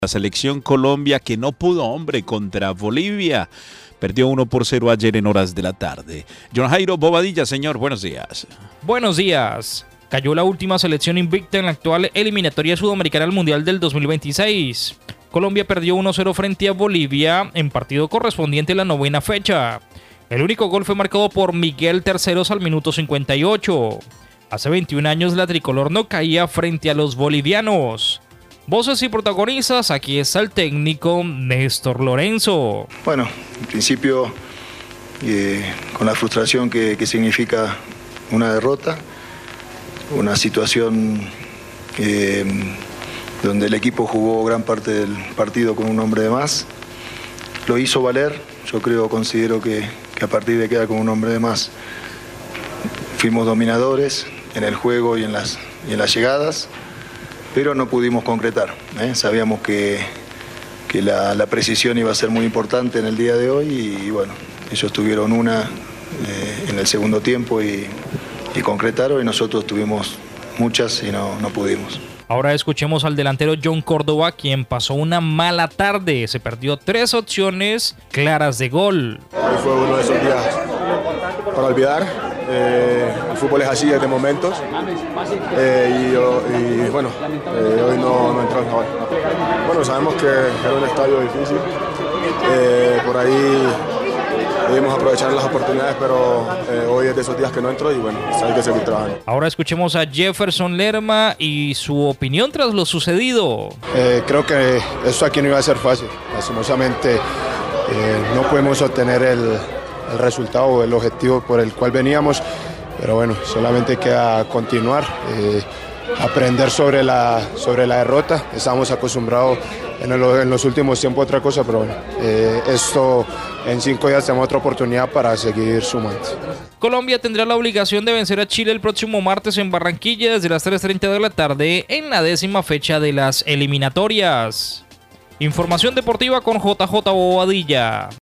La selección Colombia que no pudo, hombre, contra Bolivia. Perdió 1-0 ayer en horas de la tarde. John Jairo Bobadilla, señor, buenos días. Buenos días. Cayó la última selección invicta en la actual eliminatoria sudamericana al Mundial del 2026. Colombia perdió 1-0 frente a Bolivia en partido correspondiente a la 9ª fecha. El único gol fue marcado por Miguel Terceros al minuto 58. Hace 21 años la tricolor no caía frente a los bolivianos. Voces y protagonistas, aquí está el técnico Néstor Lorenzo. Bueno, en principio con la frustración que significa una derrota, una situación donde el equipo jugó gran parte del partido con un hombre de más, lo hizo valer, yo considero que a partir de quedar con un hombre de más fuimos dominadores en el juego y en las llegadas, pero no pudimos concretar. Sabíamos que la precisión iba a ser muy importante en el día de hoy y bueno, ellos tuvieron una en el segundo tiempo y concretaron, y nosotros tuvimos muchas y no pudimos. Ahora escuchemos al delantero John Córdoba, quien pasó una mala tarde. Se perdió 3 opciones claras de gol. Hoy fue uno de esos días para olvidar. El fútbol es así, es de momentos. Bueno, hoy no entró el favor. Bueno, sabemos que era un estadio difícil. Por ahí debemos aprovechar las oportunidades, pero hoy es de esos días que no entro y bueno, hay que seguir trabajando. Ahora escuchemos a Jefferson Lerma y su opinión tras lo sucedido. Creo que esto aquí no iba a ser fácil. Lastimosamente no podemos obtener el resultado o el objetivo por el cual veníamos, pero bueno, solamente queda continuar, aprender sobre la derrota. Estamos acostumbrados en los últimos tiempos a otra cosa, pero bueno, esto en 5 días tenemos otra oportunidad para seguir sumando. Colombia tendrá la obligación de vencer a Chile el próximo martes en Barranquilla desde las 3:30 de la tarde en la 10ª fecha de las eliminatorias. Información deportiva con JJ Bobadilla.